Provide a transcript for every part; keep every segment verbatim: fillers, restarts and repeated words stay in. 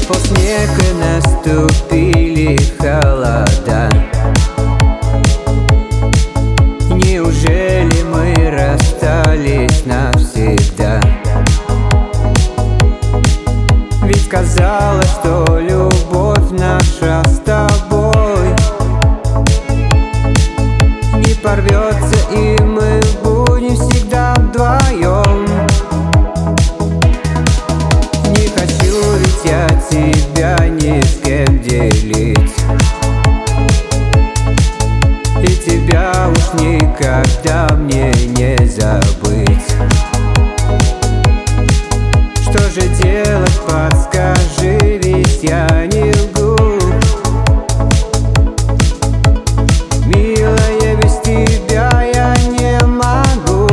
Выпал снег и наступили холода. Неужели мы расстались навсегда? Ведь казалось, что любовь наша с тобой не порвется, и мы будем всегда вдвоем. Не хочу ведь я тебя ни с кем делить, и тебя уж никогда мне не забыть. Что же делать, подскажи, ведь я не лгу. Милая, без тебя я не могу.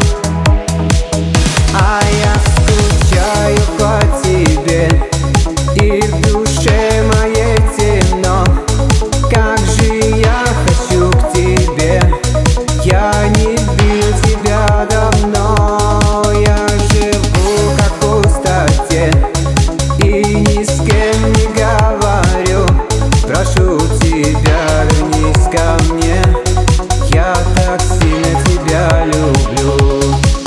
А я скучаю по тебе, и в душе моей темно. Как же я хочу к тебе, я не видел тебя давно. Я живу как в пустоте и ни с кем не говорю. Прошу тебя, вернись ко мне, я так сильно тебя люблю.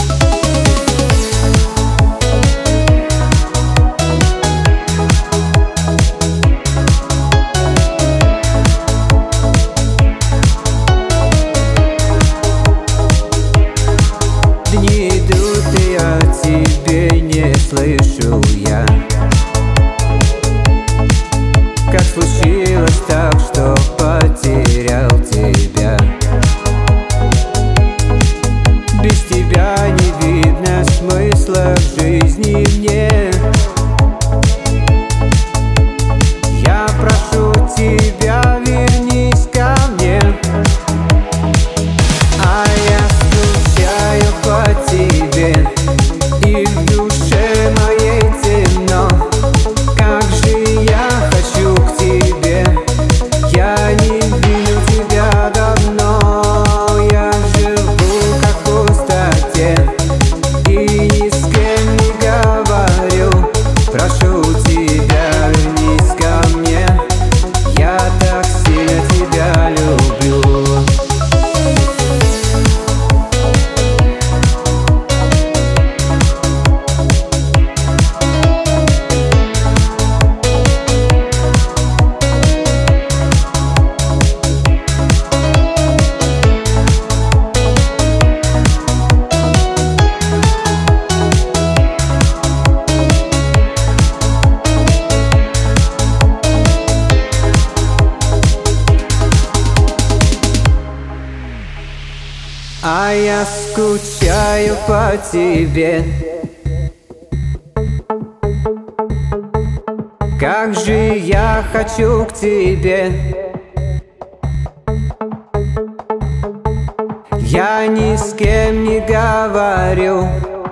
Дни идут, и о тебе не слышу я. Как случилось так, что потерял тебя? Без тебя не видно смысла в жизни мне. Я прошу тебя, вернись ко мне. А я скучаю по тебе, и в душе моей темно. Как же я хочу к тебе, я не видел тебя давно. Я живу как в пустоте и ни с кем не говорю. Прошу тебя, вернись ко мне, я так сильно тебя люблю. А я скучаю по тебе. Как же я хочу к тебе, я ни с кем не говорю.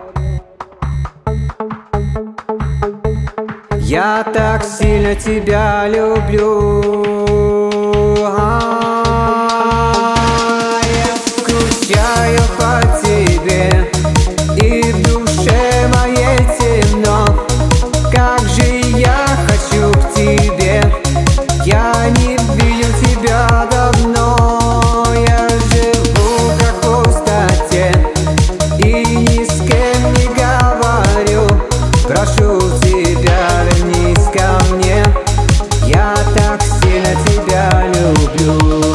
Я так сильно тебя люблю. Скучаю по тебе, и в душе моей темно. Как же я хочу к тебе, я не видел тебя давно. Я живу как в пустоте и ни с кем не говорю. Прошу тебя, вернись ко мне, я так сильно тебя люблю.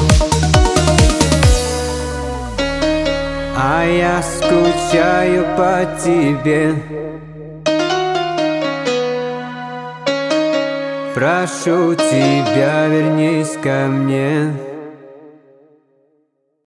А я скучаю по тебе. Прошу тебя, вернись ко мне.